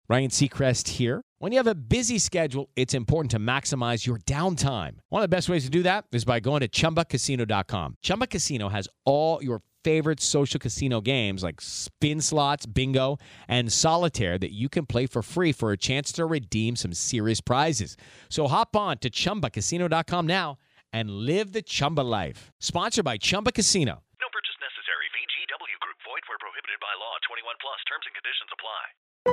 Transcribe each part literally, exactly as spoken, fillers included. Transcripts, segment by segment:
Ryan Seacrest here. When you have a busy schedule, it's important to maximize your downtime. One of the best ways to do that is by going to Chumba Casino dot com. Chumba Casino has all your favorite social casino games like spin slots, bingo, and solitaire that you can play for free for a chance to redeem some serious prizes. So hop on to Chumba Casino dot com now and live the Chumba life. Sponsored by Chumba Casino. No purchase necessary. V G W Group. Void where prohibited by law. twenty-one plus. Terms and conditions apply.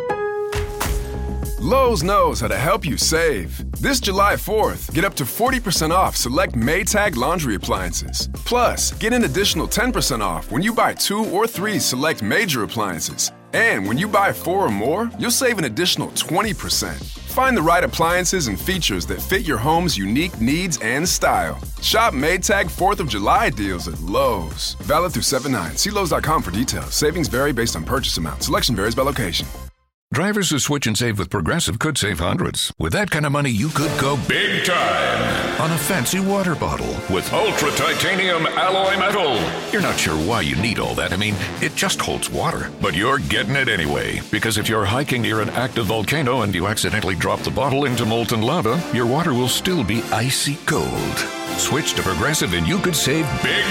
Lowe's knows how to help you save. This July fourth, get up to forty percent off select Maytag laundry appliances. Plus, get an additional ten percent off when you buy two or three select major appliances. And when you buy four or more, you'll save an additional twenty percent. Find the right appliances and features that fit your home's unique needs and style. Shop Maytag fourth of July deals at Lowe's. Valid through seven nine. See Lowe's dot com for details. Savings vary based on purchase amount. Selection varies by location. Drivers who switch and save with Progressive could save hundreds. With that kind of money, you could go big time on a fancy water bottle with ultra titanium alloy metal. You're not sure why you need all that. I mean, it just holds water. But you're getting it anyway. Because if you're hiking near an active volcano and you accidentally drop the bottle into molten lava, your water will still be icy cold. Switch to Progressive and you could save big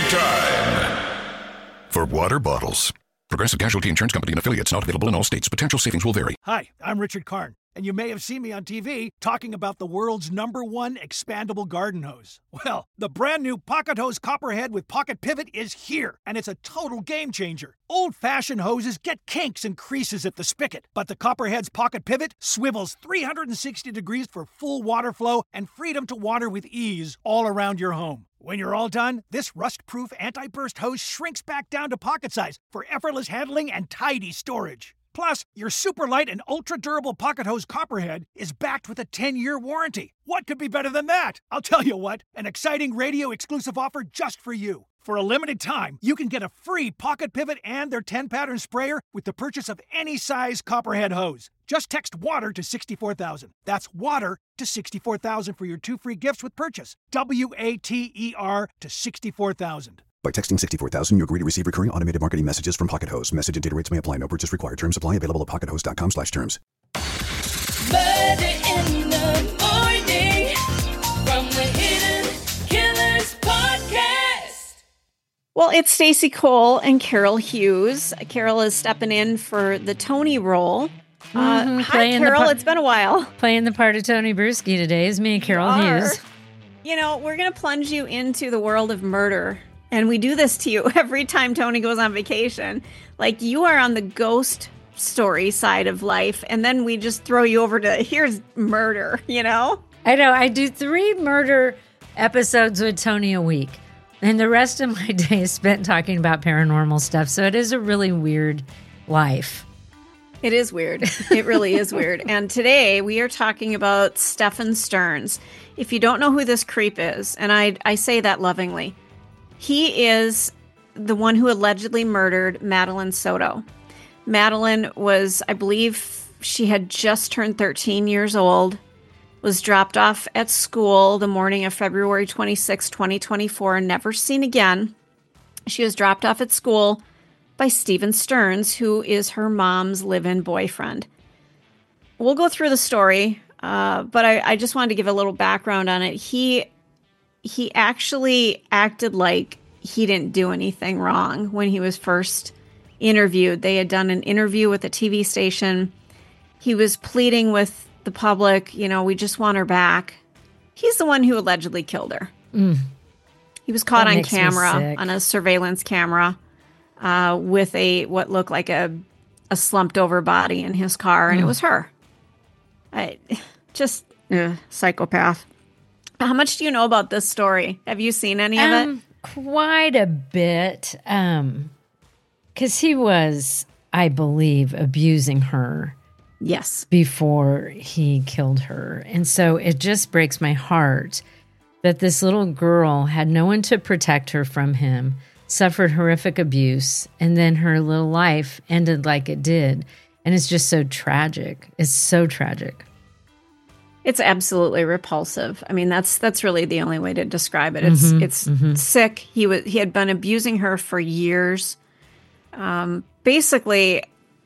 time for water bottles. Progressive Casualty Insurance Company and affiliates, not available in all states. Potential savings will vary. Hi, I'm Richard Karn, and you may have seen me on T V talking about the world's number one expandable garden hose. Well, the brand new Pocket Hose Copperhead with Pocket Pivot is here, and it's a total game changer. Old-fashioned hoses get kinks and creases at the spigot, but the Copperhead's Pocket Pivot swivels three hundred sixty degrees for full water flow and freedom to water with ease all around your home. When you're all done, this rust-proof anti-burst hose shrinks back down to pocket size for effortless handling and tidy storage. Plus, your super light and ultra-durable Pocket Hose Copperhead is backed with a ten-year warranty. What could be better than that? I'll tell you what, an exciting radio-exclusive offer just for you. For a limited time, you can get a free Pocket Pivot and their ten-pattern sprayer with the purchase of any size Copperhead hose. Just text WATER to sixty-four thousand. That's WATER to sixty-four thousand for your two free gifts with purchase. W A T E R to sixty-four thousand. By texting sixty-four thousand, you agree to receive recurring automated marketing messages from Pocket Hose. Message and data rates may apply. No purchase required. Terms apply. Available at pocket hose dot com slash terms. Murder in the morning from the Hidden Killers podcast. Well, it's Stacey Cole and Carol Hughes. Carol is stepping in for the Tony role. Uh, mm-hmm, hi, Carol. Par- it's been a while. Playing the part of Tony Bruschi today is me, Carol Hughes. You know, we're going to plunge you into the world of murder. And we do this to you every time Tony goes on vacation. Like, you are on the ghost story side of life. And then we just throw you over to, here's murder, you know? I know. I do three murder episodes with Tony a week. And the rest of my day is spent talking about paranormal stuff. So it is a really weird life. It is weird. It really is weird. And today we are talking about Stefan Stearns. If you don't know who this creep is, and I, I say that lovingly, he is the one who allegedly murdered Madeline Soto. Madeline was, I believe, she had just turned thirteen years old, was dropped off at school the morning of February twenty-sixth, twenty twenty-four, and never seen again. She was dropped off at school by Stephen Stearns, who is her mom's live-in boyfriend. We'll go through the story, uh, but I, I just wanted to give a little background on it. He he actually acted like he didn't do anything wrong when he was first interviewed. They had done an interview with a T V station. He was pleading with the public, you know, we just want her back. He's the one who allegedly killed her. Mm. He was caught That on camera, sick. on a surveillance camera, uh, with a what looked like a a slumped over body in his car, and Mm. it was her. I just ugh, psychopath. How much do you know about this story? Have you seen any of Um, it? quite a bit. Um, because he was, I believe, abusing her. Yes. Before he killed her. And so it just breaks my heart that this little girl had no one to protect her from him, suffered horrific abuse, and then her little life ended like it did. And it's just so tragic. It's so tragic. It's absolutely repulsive. I mean, that's that's really the only way to describe it. It's Mhm, it's mhm. sick. He was he had been abusing her for years. Um, basically,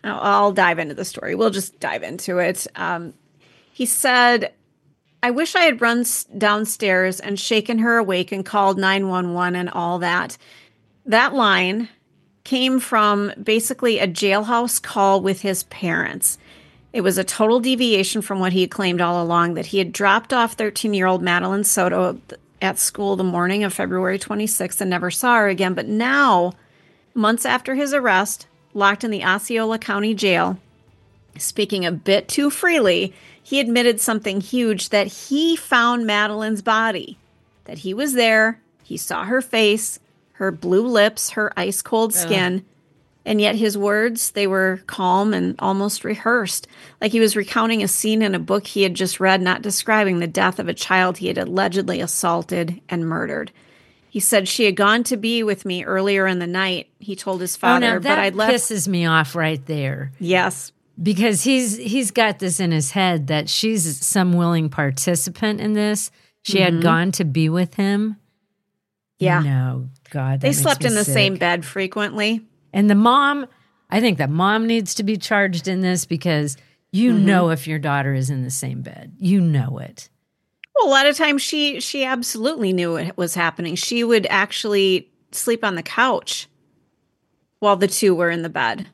I'll, I'll dive into the story. We'll just dive into it. Um, he said, I wish I had run s- downstairs and shaken her awake and called nine one one and all that. That line came from basically a jailhouse call with his parents. It was a total deviation from what he had claimed all along, that he had dropped off thirteen-year-old Madeline Soto at school the morning of February twenty-sixth and never saw her again. But now, months after his arrest, locked in the Osceola County Jail, speaking a bit too freely, he admitted something huge, that he found Madeline's body, that he was there, he saw her face, her blue lips, her ice-cold skin, Ugh. and yet his words, they were calm and almost rehearsed, like he was recounting a scene in a book he had just read, not describing the death of a child he had allegedly assaulted and murdered. He said, she had gone to be with me earlier in the night, he told his father, oh, now but that I'd left. pisses me off right there. Yes. Because he's he's got this in his head that she's some willing participant in this. She mm-hmm. had gone to be with him. Yeah. No, God. They makes slept me in the sick. same bed frequently. And the mom, I think the mom needs to be charged in this, because you mm-hmm. know if your daughter is in the same bed. You know it. Well, a lot of times she she absolutely knew it was happening. She would actually sleep on the couch while the two were in the bed.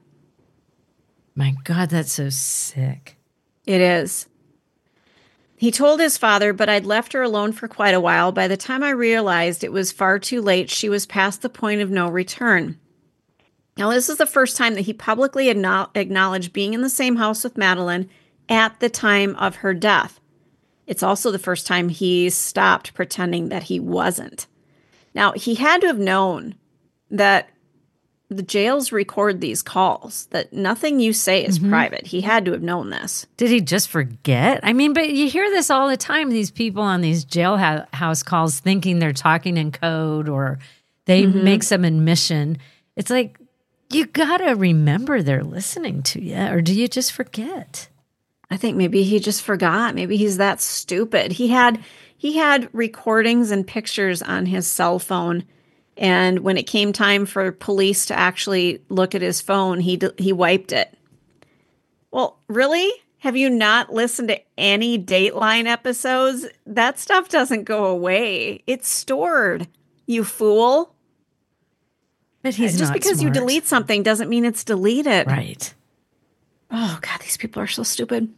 My God, that's so sick. It is. He told his father, but I'd left her alone for quite a while. By the time I realized it was far too late, she was past the point of no return. Now, this is the first time that he publicly acknowledged being in the same house with Madeline at the time of her death. It's also the first time he stopped pretending that he wasn't. Now, he had to have known that the jails record these calls, that nothing you say is mm-hmm. private. He had to have known this. Did he just forget? I mean, but you hear this all the time, these people on these jailhouse calls thinking they're talking in code, or they mm-hmm. make some admission. It's like, you got to remember they're listening to you, or do you just forget? I think maybe he just forgot. Maybe he's that stupid. He had he had recordings and pictures on his cell phone. And when it came time for police to actually look at his phone, he he wiped it. Well, really? Have you not listened to any Dateline episodes? That stuff doesn't go away. It's stored, you fool. But he's Just not because smart. you delete something doesn't mean it's deleted. Right. Oh, God, these people are so stupid.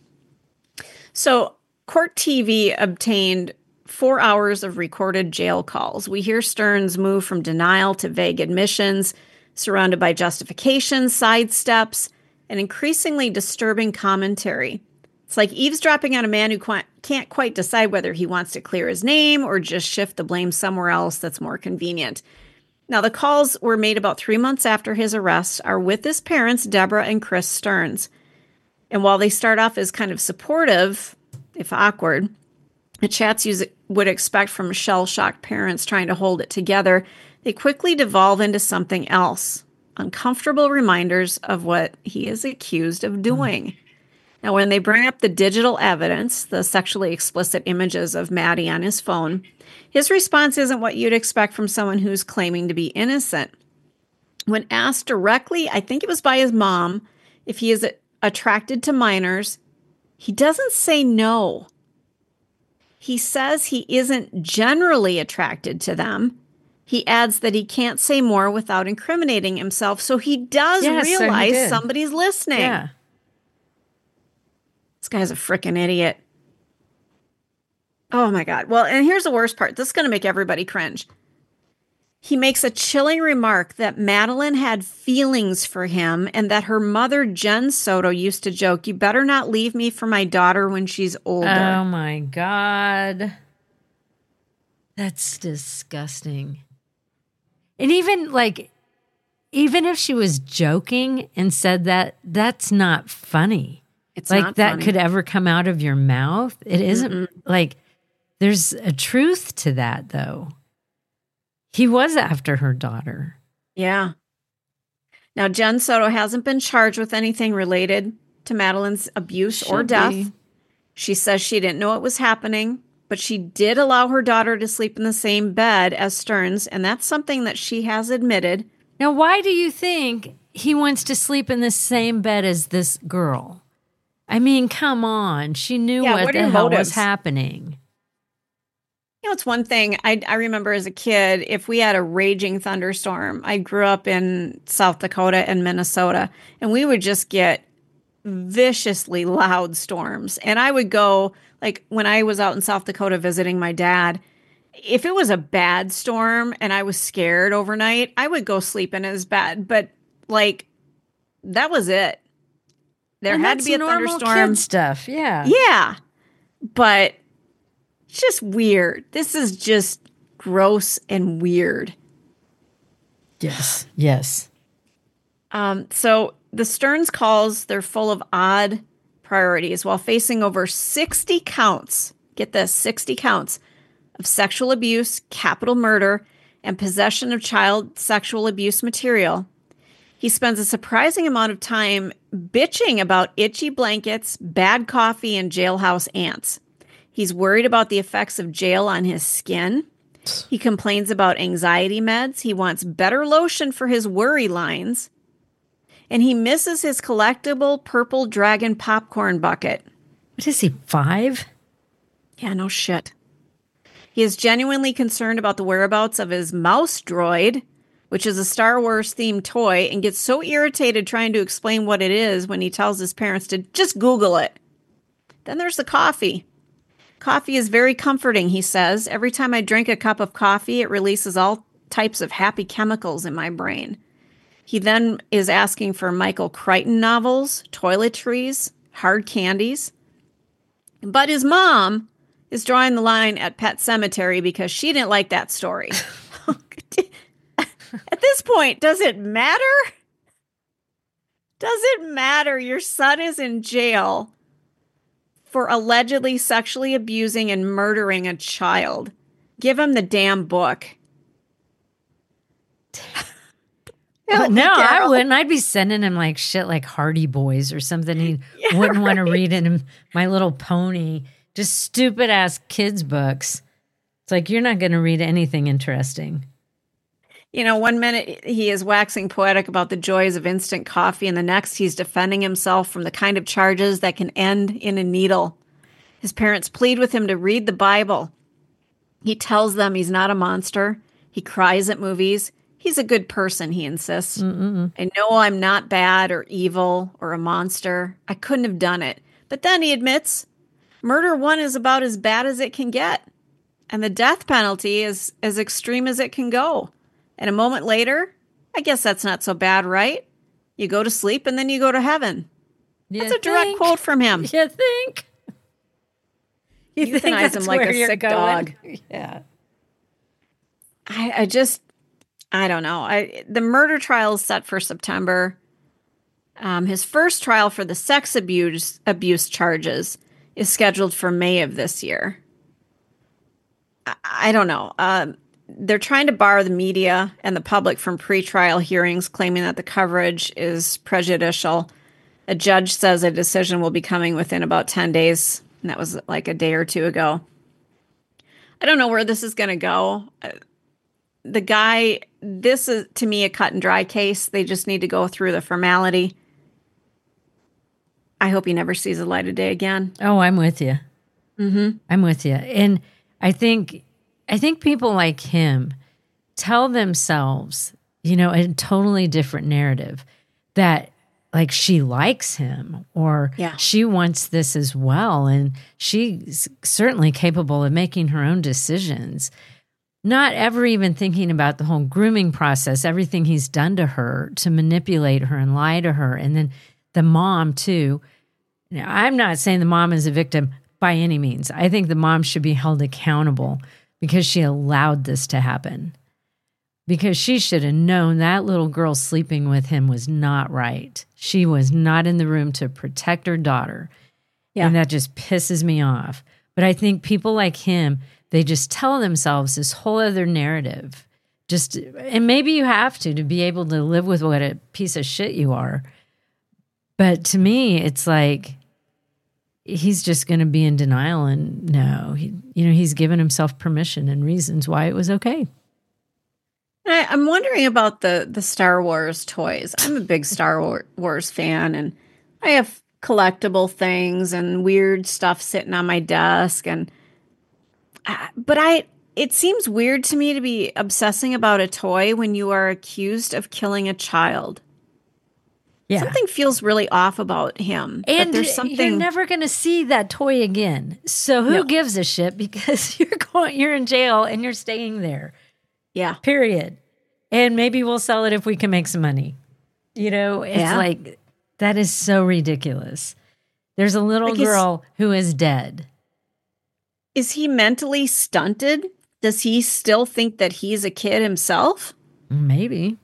So, Court T V obtained four hours of recorded jail calls. We hear Stearns move from denial to vague admissions, surrounded by justifications, sidesteps, and increasingly disturbing commentary. It's like eavesdropping on a man who qu- can't quite decide whether he wants to clear his name or just shift the blame somewhere else that's more convenient. Now, the calls were made about three months after his arrest, are with his parents, Deborah and Chris Stearns. And while they start off as kind of supportive, if awkward, the chats you would expect from shell-shocked parents trying to hold it together, they quickly devolve into something else. Uncomfortable reminders of what he is accused of doing. Mm. Now, when they bring up the digital evidence, the sexually explicit images of Maddie on his phone, his response isn't what you'd expect from someone who's claiming to be innocent. When asked directly, I think it was by his mom, if he is attracted to minors, he doesn't say no. He says he isn't generally attracted to them. He adds that he can't say more without incriminating himself. So he does yes, realize so he somebody's listening. Yeah. This guy's a freaking idiot. Oh my God. Well, and here's the worst part. This is going to make everybody cringe. He makes a chilling remark that Madeline had feelings for him and that her mother, Jen Soto, used to joke, you better not leave me for my daughter when she's older. Oh my God. That's disgusting. And even like, even if she was joking and said that, that's not funny. It's like not that funny. could ever come out of your mouth. It isn't Mm-mm. like, there's a truth to that though. He was after her daughter. Yeah. Now, Jen Soto hasn't been charged with anything related to Madeline's abuse Should or death. Be. She says she didn't know it was happening, but she did allow her daughter to sleep in the same bed as Stearns, and that's something that she has admitted. Now, why do you think he wants to sleep in the same bed as this girl. I mean, come on. She knew Yeah, what, what are the your hell motives? was happening. You know, it's one thing I, I remember as a kid, if we had a raging thunderstorm, I grew up in South Dakota and Minnesota, and we would just get viciously loud storms. And I would go, like when I was out in South Dakota visiting my dad, if it was a bad storm and I was scared overnight, I would go sleep in his bed. But like, that was it. There And had that's to be a normal thunderstorm. kid stuff. Yeah. Yeah. But it's just weird. This is just gross and weird. Yes. Yes. Um, so the Stearns calls, they're full of odd priorities while facing over sixty counts. Get this, sixty counts of sexual abuse, capital murder, and possession of child sexual abuse material. He spends a surprising amount of time bitching about itchy blankets, bad coffee, and jailhouse ants. He's worried about the effects of jail on his skin. He complains about anxiety meds. He wants better lotion for his worry lines. And he misses his collectible purple dragon popcorn bucket. What is he, five? Yeah, no shit. He is genuinely concerned about the whereabouts of his mouse droid, which is a Star Wars themed toy, and gets so irritated trying to explain what it is when he tells his parents to just Google it. Then there's the coffee. Coffee is very comforting, he says. Every time I drink a cup of coffee, it releases all types of happy chemicals in my brain. He then is asking for Michael Crichton novels, toiletries, hard candies. But his mom is drawing the line at Pet Sematary because she didn't like that story. At this point, does it matter? Does it matter? Your son is in jail for allegedly sexually abusing and murdering a child. Give him the damn book. Well, Help me, no, I Carol. wouldn't. I'd be sending him like shit like Hardy Boys or something he Yeah, wouldn't want to right. read in him, My Little Pony. Just stupid ass kids' books. It's like, you're not going to read anything interesting. You know, one minute he is waxing poetic about the joys of instant coffee, and the next he's defending himself from the kind of charges that can end in a needle. His parents plead with him to read the Bible. He tells them he's not a monster. He cries at movies. He's a good person, he insists. Mm-mm. I know I'm not bad or evil or a monster. I couldn't have done it. But then he admits, murder one is about as bad as it can get. And the death penalty is as extreme as it can go. And a moment later, I guess that's not so bad, right? You go to sleep and then you go to heaven. You That's a direct think? quote from him. You think? You Euthanize think that's him like where a you're sick going? dog. Yeah. I, I just, I don't know. I the murder trial is set for September. Um, his first trial for the sex abuse abuse charges is scheduled for May of this year. I, I don't know. Um, they're trying to bar the media and the public from pretrial hearings, claiming that the coverage is prejudicial. A judge says a decision will be coming within about ten days. And that was like a day or two ago. I don't know where this is going to go. Uh, The guy, this is to me a cut and dry case. They just need to go through the formality. I hope he never sees the light of day again. Oh, I'm with you. Mm-hmm. I'm with you. And I think I think people like him tell themselves, you know, a totally different narrative that like she likes him or Yeah. she wants this as well. And she's certainly capable of making her own decisions. Not ever even thinking about the whole grooming process, everything he's done to her to manipulate her and lie to her. And then the mom, too. Now, I'm not saying the mom is a victim by any means. I think the mom should be held accountable because she allowed this to happen. Because she should have known that little girl sleeping with him was not right. She was not in the room to protect her daughter. Yeah. And that just pisses me off. But I think people like him, they just tell themselves this whole other narrative. Just, and maybe you have to, to be able to live with what a piece of shit you are. But to me, it's like, he's just going to be in denial and no, he, you know, he's given himself permission and reasons why it was okay. I, I'm wondering about the the Star Wars toys. I'm a big Star Wars fan, and I have collectible things and weird stuff sitting on my desk. And uh, but I, it seems weird to me to be obsessing about a toy when you are accused of killing a child. Yeah. Something feels really off about him. And but there's something you're never going to see that toy again. So who No. gives a shit? Because you're going, you're in jail and you're staying there. Yeah. Period. And maybe we'll sell it if we can make some money. You know, it's Yeah. like, that is so ridiculous. There's a little Like, is- girl who is dead. Is he mentally stunted? Does he still think that he's a kid himself? Maybe.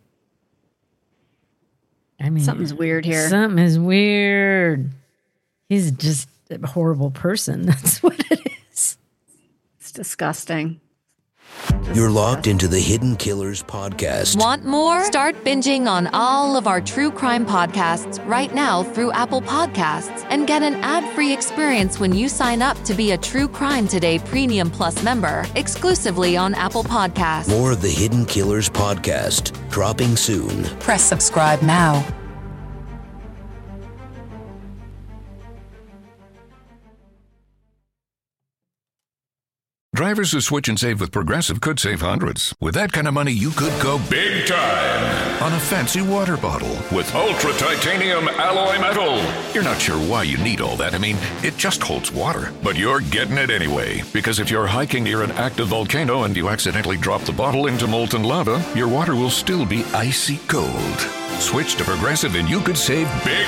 I mean, Something's weird here. Something is weird. He's just a horrible person. That's what it is. It's disgusting. You're locked into the Hidden Killers podcast. Want more? Start binging on all of our true crime podcasts right now through Apple Podcasts and get an ad-free experience when you sign up to be a True Crime Today Premium Plus member exclusively on Apple Podcasts. More of the Hidden Killers podcast dropping soon. Press subscribe now. Drivers who switch and save with Progressive could save hundreds. With that kind of money, you could go big time on a fancy water bottle with ultra titanium alloy metal. You're not sure why you need all that. I mean, it just holds water. But you're getting it anyway, because if you're hiking near an active volcano and you accidentally drop the bottle into molten lava, your water will still be icy cold. Switch to Progressive and you could save big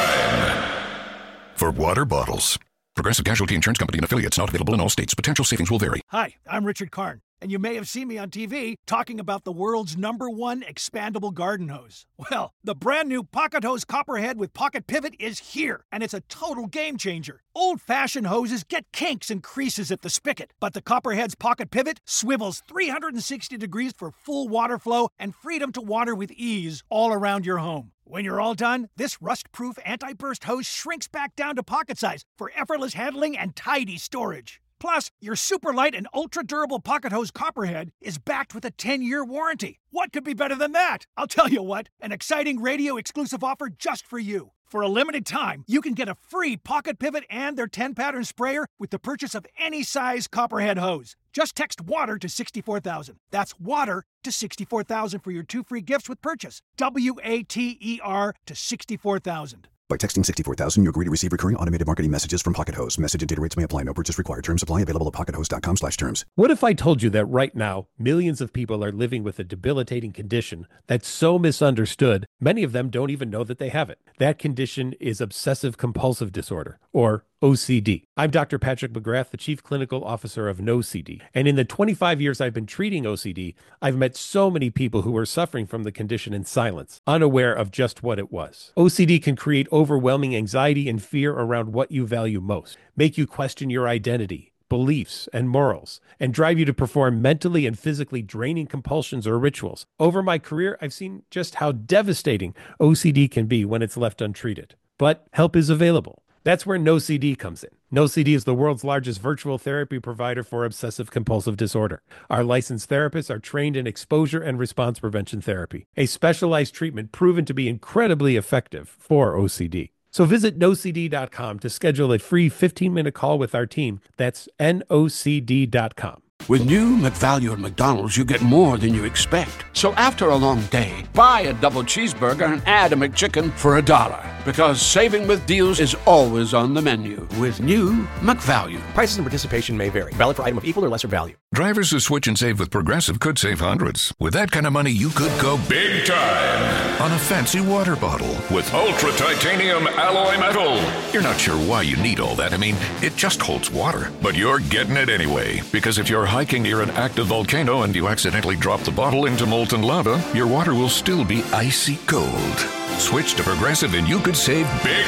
time for water bottles. Progressive Casualty Insurance Company and affiliates, not available in all states. Potential savings will vary. Hi, I'm Richard Karn, and you may have seen me on T V talking about the world's number one expandable garden hose. Well, the brand new Pocket Hose Copperhead with Pocket Pivot is here, and it's a total game changer. Old-fashioned hoses get kinks and creases at the spigot, but the Copperhead's Pocket Pivot swivels three hundred sixty degrees for full water flow and freedom to water with ease all around your home. When you're all done, this rust-proof anti-burst hose shrinks back down to pocket size for effortless handling and tidy storage. Plus, your super light and ultra-durable Pocket Hose Copperhead is backed with a ten-year warranty. What could be better than that? I'll tell you what, an exciting radio-exclusive offer just for you. For a limited time, you can get a free Pocket Pivot and their ten-pattern sprayer with the purchase of any size Copperhead hose. Just text WATER to sixty-four thousand. That's WATER to sixty-four thousand for your two free gifts with purchase. W A T E R to sixty-four thousand. By texting sixty-four thousand, you agree to receive recurring automated marketing messages from Pocket Hose. Message and data rates may apply. No purchase required. Terms apply. Available at pockethose.com slash terms. What if I told you that right now, millions of people are living with a debilitating condition that's so misunderstood, many of them don't even know that they have it? That condition is obsessive compulsive disorder, or O C D. I'm Doctor Patrick McGrath, the Chief Clinical Officer of No C D. And in the twenty-five years I've been treating O C D, I've met so many people who were suffering from the condition in silence, unaware of just what it was. O C D can create overwhelming anxiety and fear around what you value most, make you question your identity, beliefs, and morals, and drive you to perform mentally and physically draining compulsions or rituals. Over my career, I've seen just how devastating O C D can be when it's left untreated. But help is available. That's where No C D comes in. No C D is the world's largest virtual therapy provider for obsessive compulsive disorder. Our licensed therapists are trained in exposure and response prevention therapy, a specialized treatment proven to be incredibly effective for O C D. So visit no c d dot com to schedule a free fifteen-minute call with our team. That's N O C D dot com. With new McValue at McDonald's, you get more than you expect. So after a long day, buy a double cheeseburger and add a McChicken for a dollar. Because saving with deals is always on the menu with new McValue. Prices and participation may vary. Valid for item of equal or lesser value. Drivers who switch and save with Progressive could save hundreds. With that kind of money, you could go big time on a fancy water bottle with ultra titanium alloy metal. You're not sure why you need all that. I mean, it just holds water. But you're getting it anyway, because if you're hiking near an active volcano and you accidentally drop the bottle into molten lava, your water will still be icy cold. Switch to Progressive and you could save big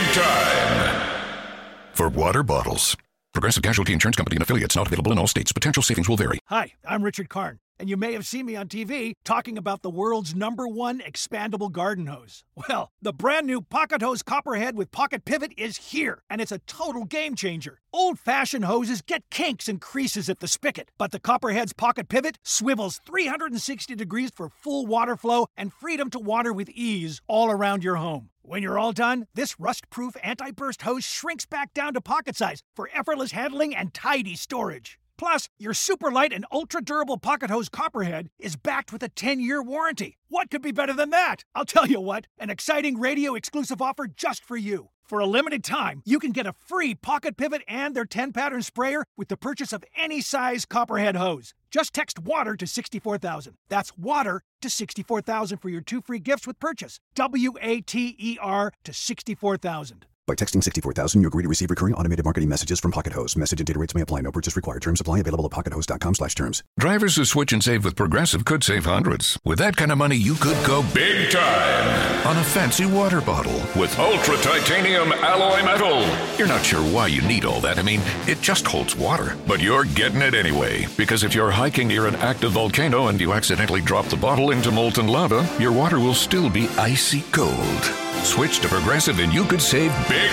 time for water bottles. Progressive Casualty Insurance Company and affiliates, not available in all states. Potential savings will vary. Hi, I'm Richard Karn, and you may have seen me on T V talking about the world's number one expandable garden hose. Well, the brand new Pocket Hose Copperhead with Pocket Pivot is here, and it's a total game changer. Old-fashioned hoses get kinks and creases at the spigot, but the Copperhead's Pocket Pivot swivels three hundred sixty degrees for full water flow and freedom to water with ease all around your home. When you're all done, this rust-proof anti-burst hose shrinks back down to pocket size for effortless handling and tidy storage. Plus, your super light and ultra-durable Pocket Hose Copperhead is backed with a ten-year warranty. What could be better than that? I'll tell you what, an exciting radio-exclusive offer just for you. For a limited time, you can get a free Pocket Pivot and their ten-pattern sprayer with the purchase of any size Copperhead hose. Just text WATER to sixty-four thousand. That's WATER to sixty-four thousand for your two free gifts with purchase. W A T E R to sixty-four thousand. By texting sixty-four thousand, you agree to receive recurring automated marketing messages from Pocket Hose. Message and data rates may apply. No purchase required. Terms apply. Available at pockethose.com slash terms. Drivers who switch and save with Progressive could save hundreds. With that kind of money, you could go big time on a fancy water bottle with ultra titanium alloy metal. You're not sure why you need all that. I mean, it just holds water. But you're getting it anyway. Because if you're hiking near an active volcano and you accidentally drop the bottle into molten lava, your water will still be icy cold. Switch to Progressive and you could save big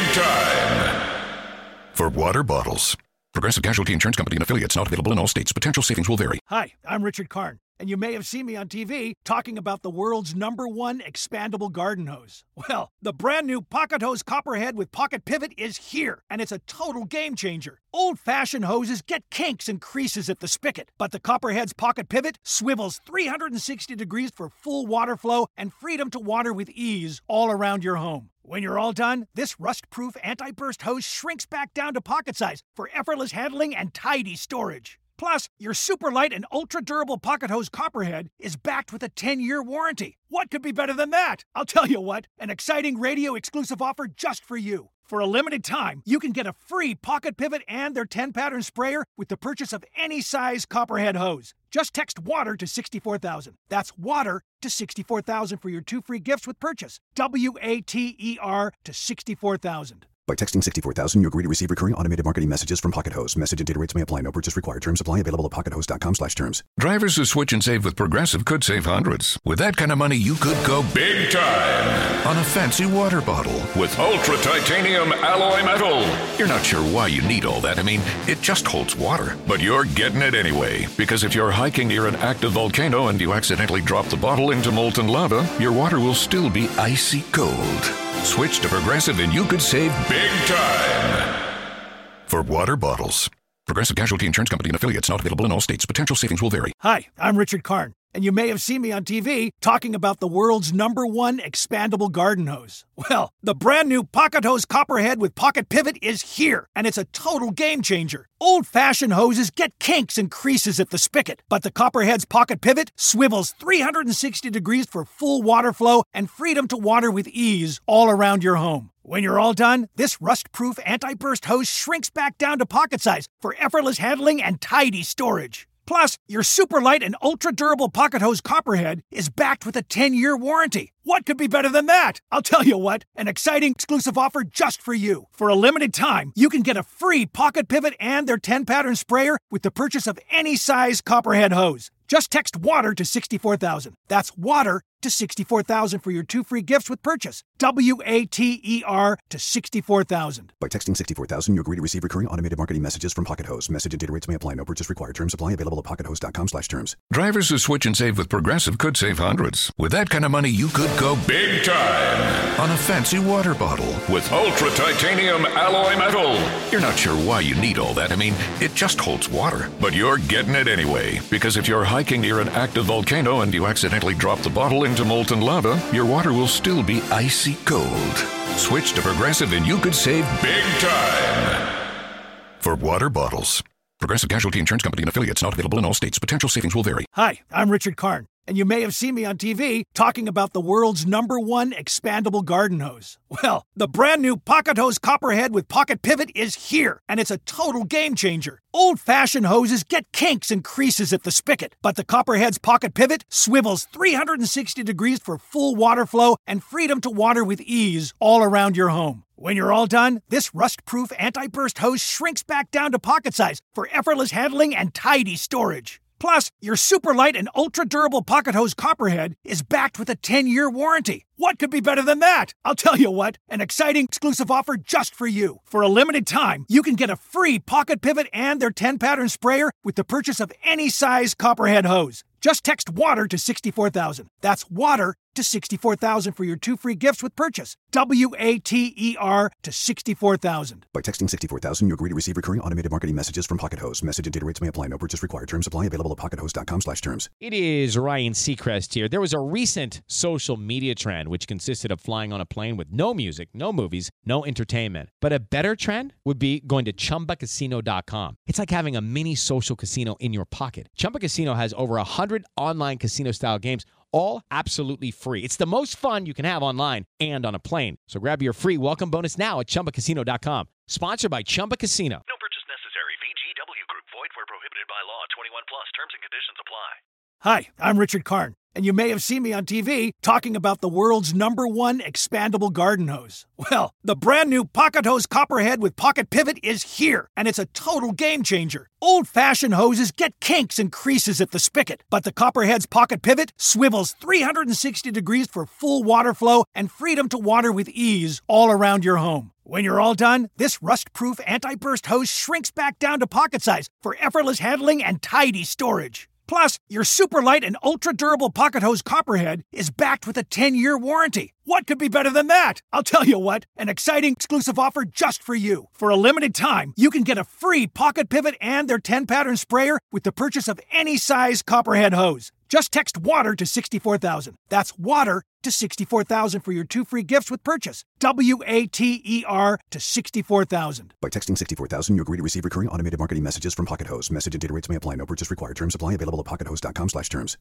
time. For water bottles. Progressive Casualty Insurance Company and affiliates, not available in all states. Potential savings will vary. Hi, I'm Richard Karn, and you may have seen me on T V talking about the world's number one expandable garden hose. Well, the brand new Pocket Hose Copperhead with Pocket Pivot is here, and it's a total game changer. Old-fashioned hoses get kinks and creases at the spigot, but the Copperhead's Pocket Pivot swivels three hundred sixty degrees for full water flow and freedom to water with ease all around your home. When you're all done, this rust-proof anti-burst hose shrinks back down to pocket size for effortless handling and tidy storage. Plus, your super light and ultra-durable Pocket Hose Copperhead is backed with a ten-year warranty. What could be better than that? I'll tell you what, an exciting radio-exclusive offer just for you. For a limited time, you can get a free Pocket Pivot and their ten-pattern sprayer with the purchase of any size Copperhead hose. Just text WATER to sixty-four thousand. That's WATER to sixty-four thousand for your two free gifts with purchase. W A T E R to sixty-four thousand. By texting sixty-four thousand, you agree to receive recurring automated marketing messages from Pocket Hose. Message and data rates may apply. No purchase required. Terms apply. Available at pockethose.com slash terms. Drivers who switch and save with Progressive could save hundreds. With that kind of money, you could go big time on a fancy water bottle with ultra titanium alloy metal. You're not sure why you need all that. I mean, it just holds water. But you're getting it anyway. Because if you're hiking near an active volcano and you accidentally drop the bottle into molten lava, your water will still be icy cold. Switch to Progressive and you could save big time. For water bottles. Progressive Casualty Insurance Company and affiliates, not available in all states. Potential savings will vary. Hi, I'm Richard Karn, and you may have seen me on T V talking about the world's number one expandable garden hose. Well, the brand new Pocket Hose Copperhead with Pocket Pivot is here, and it's a total game changer. Old-fashioned hoses get kinks and creases at the spigot, but the Copperhead's Pocket Pivot swivels three hundred sixty degrees for full water flow and freedom to water with ease all around your home. When you're all done, this rust-proof anti-burst hose shrinks back down to pocket size for effortless handling and tidy storage. Plus, your super light and ultra-durable Pocket Hose Copperhead is backed with a ten-year warranty. What could be better than that? I'll tell you what, an exciting exclusive offer just for you. For a limited time, you can get a free Pocket Pivot and their ten-pattern sprayer with the purchase of any size Copperhead hose. Just text WATER to sixty-four thousand. That's WATER to sixty-four thousand for your two free gifts with purchase. W A T E R to sixty-four thousand. By texting sixty-four thousand, you agree to receive recurring automated marketing messages from Pocket Hose. Message and data rates may apply. No purchase required. Terms apply. Available at pockethose.com slash terms. Drivers who switch and save with Progressive could save hundreds. With that kind of money, you could go big time on a fancy water bottle with ultra titanium alloy metal. You're not sure why you need all that. I mean, it just holds water. But you're getting it anyway. Because if you're hiking near an active volcano and you accidentally drop the bottle into molten lava, your water will still be icy cold. Switch to Progressive and you could save big time. For water bottles. Progressive Casualty Insurance Company and affiliates, not available in all states. Potential savings will vary. Hi, I'm Richard Karn, and you may have seen me on T V talking about the world's number one expandable garden hose. Well, the brand new Pocket Hose Copperhead with Pocket Pivot is here, and it's a total game changer. Old-fashioned hoses get kinks and creases at the spigot, but the Copperhead's Pocket Pivot swivels three hundred sixty degrees for full water flow and freedom to water with ease all around your home. When you're all done, this rust-proof anti-burst hose shrinks back down to pocket size for effortless handling and tidy storage. Plus, your super light and ultra durable pocket hose Copperhead is backed with a ten-year warranty. What could be better than that? I'll tell you what, an exciting exclusive offer just for you. For a limited time, you can get a free pocket pivot and their ten-pattern sprayer with the purchase of any size Copperhead hose. Just text WATER to sixty-four thousand. That's WATER to sixty-four thousand for your two free gifts with purchase. W A T E R to sixty-four thousand. By texting sixty-four thousand, you agree to receive recurring automated marketing messages from Pocket Hose. Message and data rates may apply. No purchase required. Terms apply. Available at pockethose.com slash terms. It is Ryan Seacrest here. There was a recent social media trend which consisted of flying on a plane with no music, no movies, no entertainment. But a better trend would be going to chumba casino dot com. It's like having a mini social casino in your pocket. Chumba Casino has over one hundred online casino-style games, all absolutely free. It's the most fun you can have online and on a plane. So grab your free welcome bonus now at chumba casino dot com. Sponsored by Chumba Casino. No purchase necessary. V G W Group. Void where prohibited by law. twenty-one plus. Terms and conditions apply. Hi, I'm Richard Karn, and you may have seen me on T V talking about the world's number one expandable garden hose. Well, the brand new Pocket Hose Copperhead with Pocket Pivot is here, and it's a total game changer. Old-fashioned hoses get kinks and creases at the spigot, but the Copperhead's Pocket Pivot swivels three hundred sixty degrees for full water flow and freedom to water with ease all around your home. When you're all done, this rust-proof anti-burst hose shrinks back down to pocket size for effortless handling and tidy storage. Plus, your super light and ultra durable pocket hose Copperhead is backed with a ten-year warranty. What could be better than that? I'll tell you what, an exciting exclusive offer just for you. For a limited time, you can get a free pocket pivot and their ten-pattern sprayer with the purchase of any size Copperhead hose. Just text WATER to sixty-four thousand. That's WATER to sixty-four thousand for your two free gifts with purchase. W A T E R to sixty-four thousand. By texting sixty-four thousand, you agree to receive recurring automated marketing messages from Pocket Hose. Message and data rates may apply. No purchase required. Terms apply. Available at pockethose.com slash terms.